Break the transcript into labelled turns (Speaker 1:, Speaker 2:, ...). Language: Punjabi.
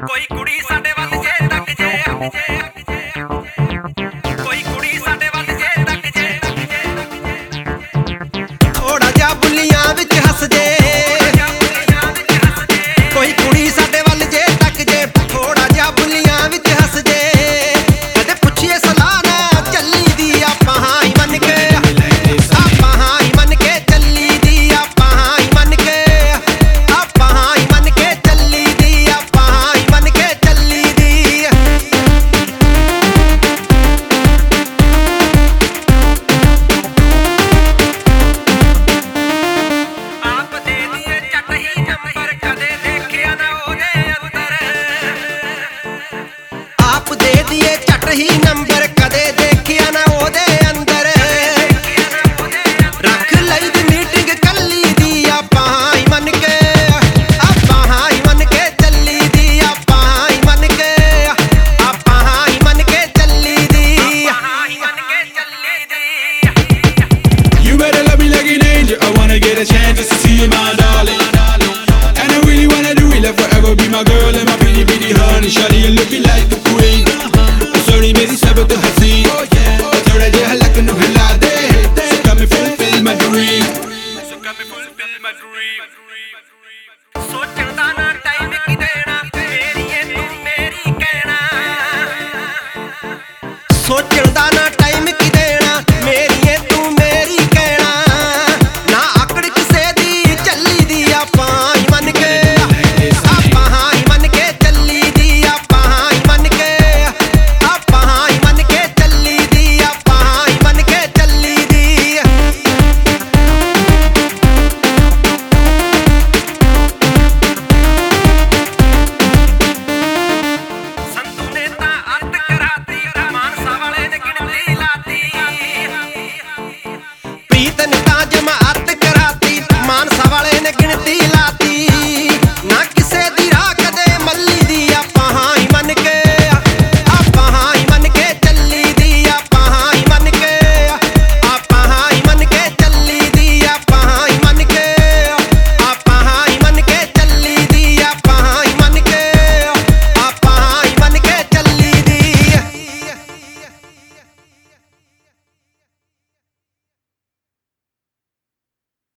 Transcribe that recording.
Speaker 1: ਕੋਈ ਕੁੜੀ ਸਾਡੇ ਵੱਲ ਜੇ ਤੱਕ ਜੇ ਕੋਈ ਕੁੜੀ ਸਾਡੇ ਵੱਲ ਜੇ ਤੱਕ ਜੇ ਥੋੜਾ ਜਿਹਾ ਬੁੱਲੀਆਂ ਵਿੱਚ ਹੱਸ ਜੇ ਕੋਈ ਕੁੜੀ ਸਾਡੇ ਵੱਲ ਜੇ ਤੱਕ ਜੇ ਥੋੜਾ ਜਿਹਾ ਬੁੱਲੀਆਂ ਵਿੱਚ ਹੱਸ ਜੇ ਕਦੇ ਪੁੱਛੀਏ ਸਲਾਹ ਨਾ ਚੱਲੀ ਦੀ ਆਪਾਂ ਹਾਂ ਹੀ ਮੰਨ ਕੇ ਆਪਾਂ ਹਾਂ ਹੀ ਮੰਨ ਕੇ ਚੱਲੀ ਦੀ ਆਪਾਂ ਹਾਂ ਹੀ ਮੰਨ ਕੇ ਆਪਾਂ ਹਾਂ ਹੀ ਮੰਨ ਕੇ ਚੱਲੀ ਦੀ ਆਪਾਂ ਹਾਂ ਹੀ ਮੰਨ ਕੇ ਚੱਲੀ ਦੀ ਆਪ ਦੇ ਦੀਏ ਚੱਟ ਹੀ ਨੰਬਰ ਕਦੇ ਦੇਖਿਆ ਨਾ ਉਹਦੇ ਅੰਦਰ ਆਪ ਦੇ ਦੀਏ ਚੱਟ ਹੀ ਨੰਬਰ ਕਦੇ ਦੇਖਿਆ ਨਾ ਉਹਦੇ ਅੰਦਰ ਰੱਖ ਲਈ ਦੀ ਮੀਟਿੰਗ ਕੱਲੀ ਦੀ ਆਪਾਂ ਹਾਂ ਹੀ ਮੰਨ ਕੇ ਆਪਾਂ ਹਾਂ ਹੀ ਮੰਨ ਕੇ ਚੱਲੀ ਦੀ ਆਪਾਂ ਹਾਂ ਹੀ ਮੰਨ ਕੇ ਆਪਾਂ ਹਾਂ ਹੀ ਮੰਨ ਕੇ ਚੱਲੀ ਦੀ ਹਾਂ ਹੀ ਮੰਨ ਕੇ ਚੱਲੀ ਦੀ
Speaker 2: You better love me like an angel. I wanna get a chance just to see you, my darling. And I really wanna do it, like forever be my girl and my pretty, pretty honey. Shawty, you looking like the queen. Sorry, मेरी सब तो हंसी, और थोड़ा जहा लगन हिला दे. So come and fulfill my dream. So come and fulfill my dream.
Speaker 1: ਸੋਚਣ ਦਾ ਨਾ ਟਾਈਮ ਕੀ ਦੇਣਾ ਮੇਰੀ ਏ ਤੂੰ ਮੇਰੀ ਕਹਿਣਾ ਸੋਚਣ ਦਾ ਨਾ ਟਾਈਮ ਕੀ ਦੇਣਾ ਮੇਰੀ ਏ ਤੂੰ ਮੇਰੀ ਕਹਿਣਾ ਨਾ ਆਕੜ ਕਿਸੇ ਦੀ ਚੱਲੀ ਦੀ ਆਪਾਂ ਹੀ ਮੰਨ ਕੇ ਆਪਾਂ ਹਾਂ ਹੀ ਮੰਨ ਕੇ ਚੱਲੀ ਦੀ ਆਪਾਂ ਹਾਂ ਹੀ ਮੰਨ ਕੇ ਆਪਾਂ ਹਾਂ ਹੀ ਮੰਨ ਕੇ ਚੱਲੀ ਦੀ ਆਪਾਂ ਹਾਂ ਹੀ ਮੰਨ ਕੇ ਚੱਲੀ ਦੀ ਸੰਤੂ ਨੇ ਤਾਂ ਅੱਤ ਕਰਾਤੀ ਮਾਨਸਾ ਵਾਲੇ ਨੇ ਗਿਣਤੀ ਲਾਤੀ ਪ੍ਰੀਤ ਨੇ ਤਾਂ ਜਮਾ ਅੱਤ ਕਰਾਤੀ ਮਾਨਸਾ ਵਾਲੇ ਨੇ ਗਿਣਤੀ ਲਾਤੀ